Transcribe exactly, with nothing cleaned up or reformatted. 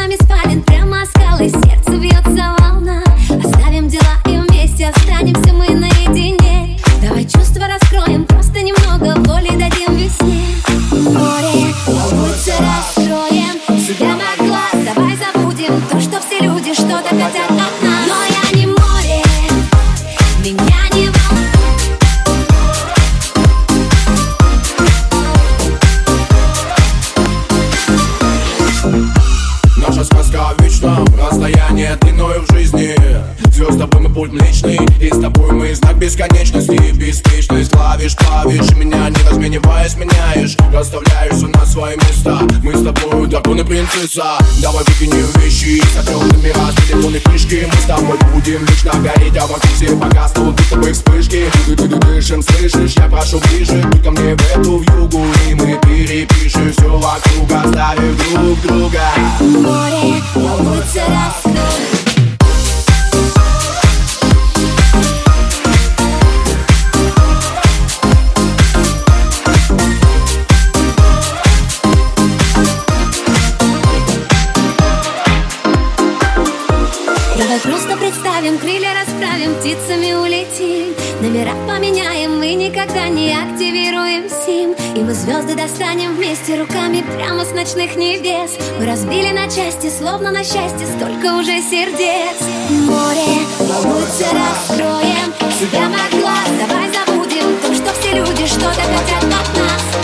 нами спален прямо скалы, сердце бьется волна. Оставим дела и вместе останемся мы наедине. Давай чувства раскроем, просто немного воли дадим весне. Море, волнуйся, раскроем себя на глаз. Давай забудем то, что все люди что-то хотят от нас. Но я не море, меня не Наша сказка о вечном расстоянии длиною в жизни. Звезд с тобой мы путь млечный, и с тобой мы знак бесконечности. Беспечность клавиш, клавиш, меня не размениваясь меняешь. Расставляешь все на свои места. Мы с тобой дракон и принцесса. Давай выкинем вещи, сотрем номера с телефонной книжки. Мы с тобой будем вечно гореть, а вокруг все погаснут, будто бы вспышки. Ты, ты, ты дышим, слышишь, я прошу ближе. Будь ко мне в эту вьюгу, и мы перепишем все вокруг, оставив друг друга. море, волнуйся, раскрой. Давай просто представим, крылья расправим, птицами улетим. Номера поменяем, мы никогда не активируем сим. И мы звезды достанем вместе руками прямо с ночных небес. Мы разбили на части, словно на счастье, столько уже сердец. Море, волнуйся, раскроем себя на глаз. Давай забудем то, что все люди что-то хотят от нас.